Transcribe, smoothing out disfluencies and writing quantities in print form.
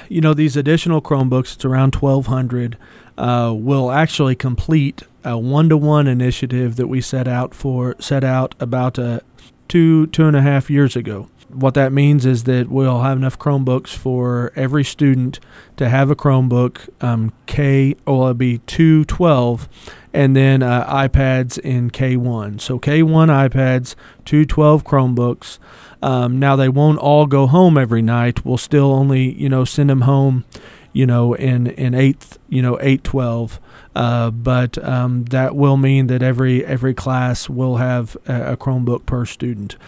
these additional Chromebooks, it's around 1,200, will actually complete a one-to-one initiative that we set out about 2.5 years ago. What that means is that we'll have enough Chromebooks for every student to have a Chromebook, it'll be 212, and then iPads in K1. So K1 iPads, 212 Chromebooks. Now they won't all go home every night. We'll still only, send them home, in 812. But that will mean that every class will have a Chromebook per student.